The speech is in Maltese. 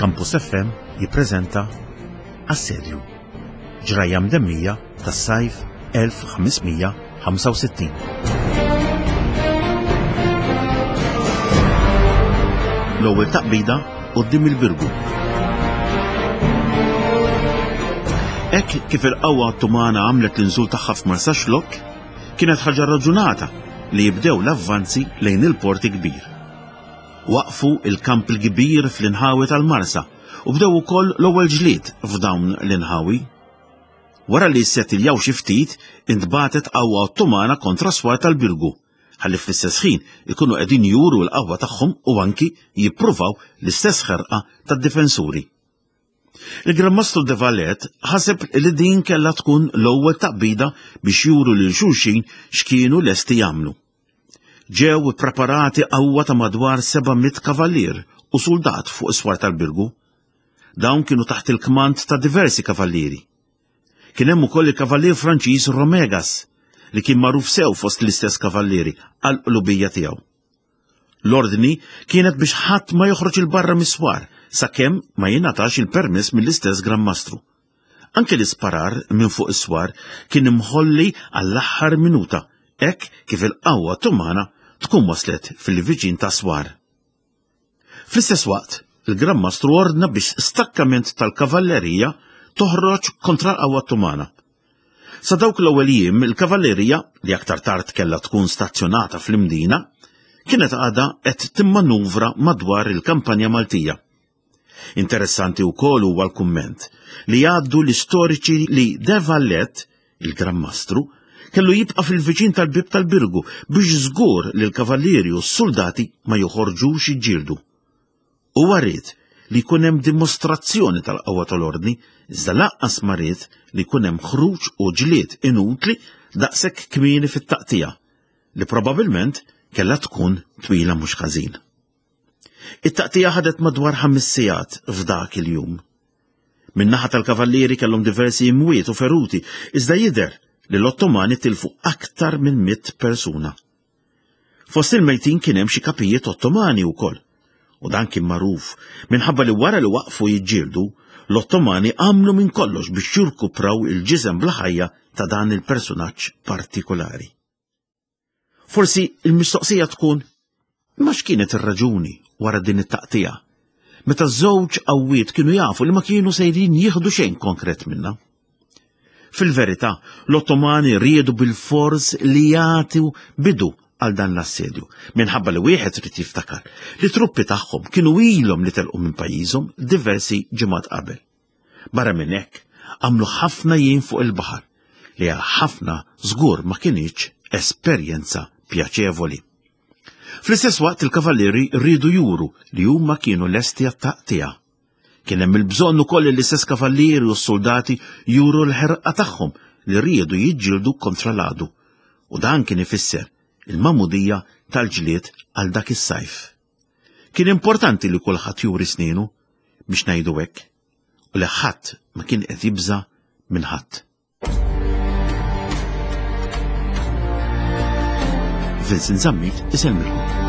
Campus FM jippreżenta Assedju, ġrajja mdemmija tas-sajf 1565. L-ewwel taqbida quddiem il-Birgu. Hekk kif il-qawwa Ottomana għamlet l-inżul tagħha f'Marsa Xlokk, kienet ħaġa raġunata li jibdew l-avvanzi lejn il-Porti Kbir. Waqfu il-kamp il-kbir fl-inħawi tal-Marsa u bdew ukoll l-ewwel ġlied f'dawn l-inħawi. Wara li ssettiljaw xi ftit intbagħtet qawwa Ottomana kontra swar tal-Birgu, ħalli fl-istess ħin ikunu qegħdin juru l-qawwa tagħhom u anki jippruvaw l-istess ħerqa tad-difensuri. Il-Gran Mastru de Valette ħaseb li din kellha tkun l-ewwel taqbida biex juru lil xulxin x'kienu lesti jagħmlu. Ġew ippreparati qawwa ta' madwar 700 kavallier u soldat fuq is-swar tal-Birgu. Dawn kienu taħt il-kmand ta' diversi kavallieri. Kien hemm ukoll il-kavallier Franċiż Romegas li kien magħruf sew fost l-istess kavallieri għall-qlubija tiegħu. L-ordni kienet biex ħadd ma joħroġ il-barra mis-swar sakemm ma jingħatax il-permess mill-istess Gran Mastru. Anke l-isparar minn fuq is-swar kien imħolli għall-aħħar minuta, hekk kif il-qawwa Ottomana tkun waslet fil-viċin ta' swar. Fl-istess waqt, il-Gran Mastru ordna biex stakkament tal-kavallerija toħroġ kontra l-qawwa Ottomana. Sa dawk l-ewwel jiem il-kavallerija li aktar tard kellha tkun stazzjonata fl-imdina kienet għadha qed timmanuvra madwar il-kampanja Maltija. Interessanti wkoll huwa l-kumment li jgħaddu l-istoriċi li De Valette, il-Gran Mastru, kellu jibqa' fil-viċin tal-bib tal-Birgu biex żgur li l-kavallieri u s-soldati ma joħorġux jiġġieldu. Huwa ried li jkun hemm dimostrazzjoni tal-qawwa tal-ordni, iżda laqqas ma ried li jkun hemm ħruġ u ġlied inutli daqshekk kmieni fit-taqtija li probabbilment kellha tkun twila mhux ħażin. It-taqtija ħadet madwar 5 sigħat f'dak il-jum. Min-naħa tal-kavallieri kellhom diversi imwiet u feruti, iżda jidher li l-Ottomani tilfu aktar minn 100 persuna. Fost il-mejtin kien hemm xi kapijiet Ottomani wkoll, u dan kien magħruf minħabba li wara li waqfu jiġġieldu, l-Ottomani għamlu minn kollox biex jirkupraw il-ġisem bl-ħajja ta' dan il-personaġġ partikolari. Forsi il-mistoqsija tkun ma x'kienet ir-raġuni wara din it-taqtija, meta żewġ qawwiet kienu jafu li ma kienu sejrin jieħdu xejn konkret minnha. Fil-verità, l-Ottomani riedu bil-fors li jagħtu bidu għal dan l-assedju, minħabba li wieħed rid jiftakar li truppi tagħhom kienu ilhom li telqu minn pajjiżhom diversi ġimgħat qabel. Barra minn hekk għamlu ħafna jiem fuq il-baħar li għal ħafna żgur ma kienx esperjenza pjaċevoli. Fl-istess waqt il-kavallieri rridu juru li huma kienu lesti għat-taqtija. Kien hemm il-bżonn ukoll li l-istess kavallieri u s-soldati juru l-ħerqa tagħhom li rriedu jiġġieldu kontra l-għadu, u dan kien ifisser il-magħmudija tal-ġlied għal dak is-sajf. Kien importanti li kulħadd juri snienu biex ngħidu hekk, u li ħadd ma kien qed jibża' minn ħadd. Vincent Zammit iselmilkom.